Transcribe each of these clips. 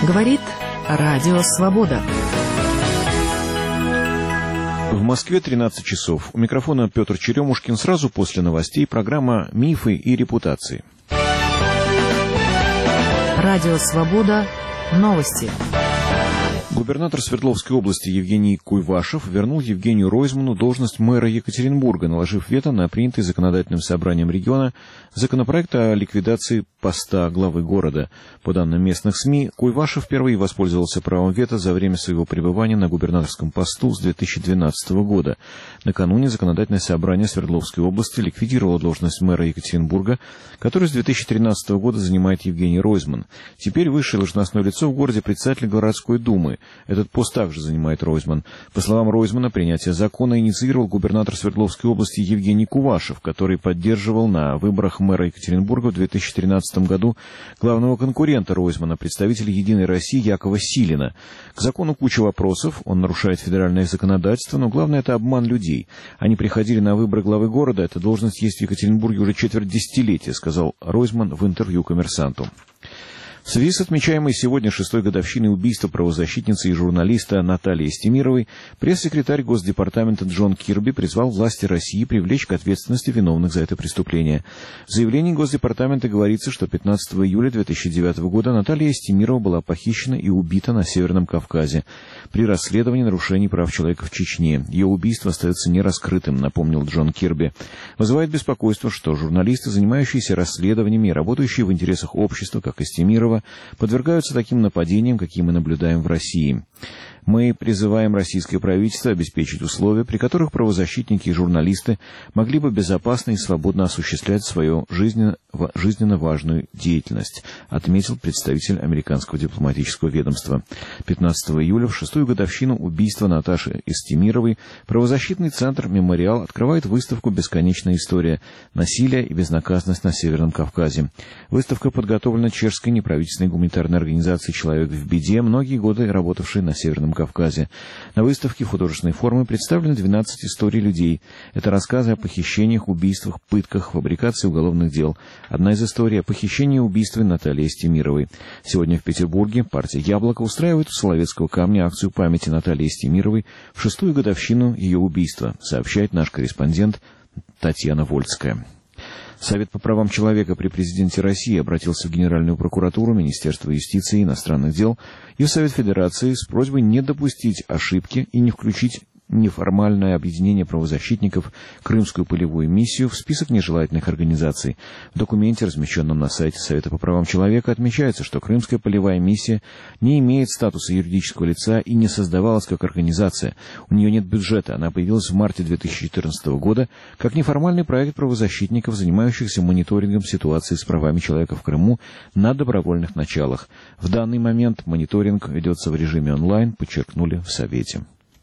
Говорит Радио Свобода. В Москве 13 часов. У микрофона Петр Черемушкин. Сразу после новостей программа «Мифы и репутации». Радио Свобода. Новости. Губернатор Свердловской области Евгений Куйвашев вернул Евгению Ройзману должность мэра Екатеринбурга, наложив вето на принятый законодательным собранием региона законопроект о ликвидации поста главы города. По данным местных СМИ, Куйвашев впервые воспользовался правом вето за время своего пребывания на губернаторском посту с 2012 года. Накануне законодательное собрание Свердловской области ликвидировало должность мэра Екатеринбурга, которую с 2013 года занимает Евгений Ройзман. Теперь высшее должностное лицо в городе председатель городской думы. Этот пост также занимает Ройзман. По словам Ройзмана, принятие закона инициировал губернатор Свердловской области Евгений Куйвашев, который поддерживал на выборах мэра Екатеринбурга в 2013 году главного конкурента Ройзмана, представителя «Единой России» Якова Силина. К закону куча вопросов, он нарушает федеральное законодательство, но главное — это обман людей. Они приходили на выборы главы города, эта должность есть в Екатеринбурге уже четверть десятилетия, сказал Ройзман в интервью «Коммерсанту». В связи с отмечаемой сегодня 6-й годовщиной убийства правозащитницы и журналиста Натальи Стемировой, пресс-секретарь Госдепартамента Джон Кирби призвал власти России привлечь к ответственности виновных за это преступление. В заявлении Госдепартамента говорится, что 15 июля 2009 года Наталья Стемирова была похищена и убита на Северном Кавказе при расследовании нарушений прав человека в Чечне. Ее убийство остается нераскрытым, напомнил Джон Кирби. Вызывает беспокойство, что журналисты, занимающиеся расследованиями и работающие в интересах общества, как и Стемирова, подвергаются таким нападениям, какие мы наблюдаем в России. Мы призываем российское правительство обеспечить условия, при которых правозащитники и журналисты могли бы безопасно и свободно осуществлять свою жизненно важную деятельность, отметил представитель американского дипломатического ведомства. 15 июля, в 6-ю годовщину убийства Наташи Стемировой, правозащитный центр «Мемориал» открывает выставку «Бесконечная история. Насилие и безнаказанность на Северном Кавказе». Выставка подготовлена чешской неправительственной гуманитарной организацией «Человек в беде», многие годы работавшей на Северном Кавказе. На выставке в художественной форме представлены 12 историй людей. Это рассказы о похищениях, убийствах, пытках, фабрикации уголовных дел. Одна из историй о похищении и убийстве Натальи Стемировой. Сегодня в Петербурге партия «Яблоко» устраивает у Соловецкого камня акцию памяти Натальи Стемировой в 6-ю годовщину ее убийства, сообщает наш корреспондент Татьяна Вольская. Совет по правам человека при президенте России обратился в Генеральную прокуратуру, Министерство юстиции и иностранных дел и в Совет Федерации с просьбой не допустить ошибки и не включить неформальное объединение правозащитников «Крымскую полевую миссию» в список нежелательных организаций. В документе, размещенном на сайте Совета по правам человека, отмечается, что Крымская полевая миссия не имеет статуса юридического лица и не создавалась как организация. У нее нет бюджета. Она появилась в марте 2014 года как неформальный проект правозащитников, занимающихся мониторингом ситуации с правами человека в Крыму на добровольных началах. В данный момент мониторинг ведется в режиме онлайн, подчеркнули в Совете.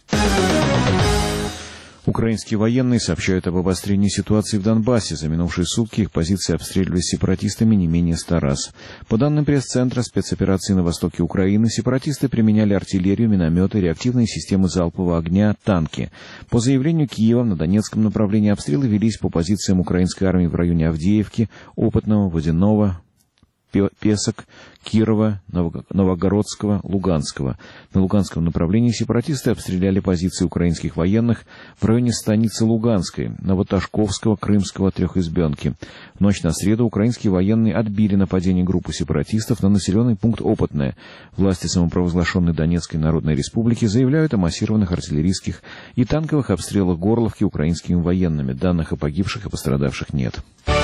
Украинские военные сообщают об обострении ситуации в Донбассе. За минувшие сутки их позиции обстреливались сепаратистами не менее 100 раз. По данным пресс-центра спецоперации на востоке Украины, сепаратисты применяли артиллерию, минометы, реактивные системы залпового огня, танки. По заявлению Киева, на Донецком направлении обстрелы велись по позициям украинской армии в районе Авдеевки, Опытного, Водяного, Песок, Кирова, Новогородского, Луганского. На Луганском направлении сепаратисты обстреляли позиции украинских военных в районе станицы Луганской, Новоташковского, Крымского, Трехизбенки. В ночь на среду украинские военные отбили нападение группы сепаратистов на населенный пункт Опытное. Власти самопровозглашенной Донецкой Народной Республики заявляют о массированных артиллерийских и танковых обстрелах Горловки украинскими военными. Данных о погибших и пострадавших нет.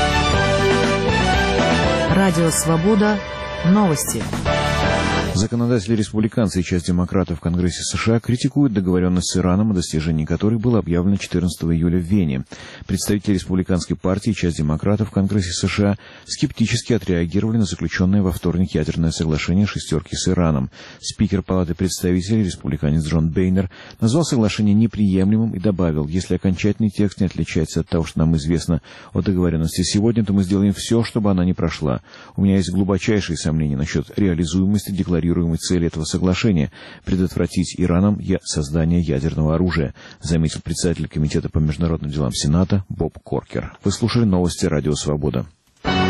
Радио «Свобода». Новости. Законодатели-республиканцы и часть демократов в Конгрессе США критикуют договоренность с Ираном, о достижении которой было объявлено 14 июля в Вене. Представители республиканской партии и часть демократов в Конгрессе США скептически отреагировали на заключенное во вторник ядерное соглашение «шестерки» с Ираном. Спикер Палаты представителей, республиканец Джон Бейнер, назвал соглашение неприемлемым и добавил: «Если окончательный текст не отличается от того, что нам известно о договоренности сегодня, то мы сделаем все, чтобы она не прошла. У меня есть глубочайшие сомнения насчет реализуемости декларируемой цели этого соглашения — предотвратить Ираном создание ядерного оружия», заметил председатель Комитета по международным делам Сената Боб Коркер. Вы слушали новости Радио Свобода.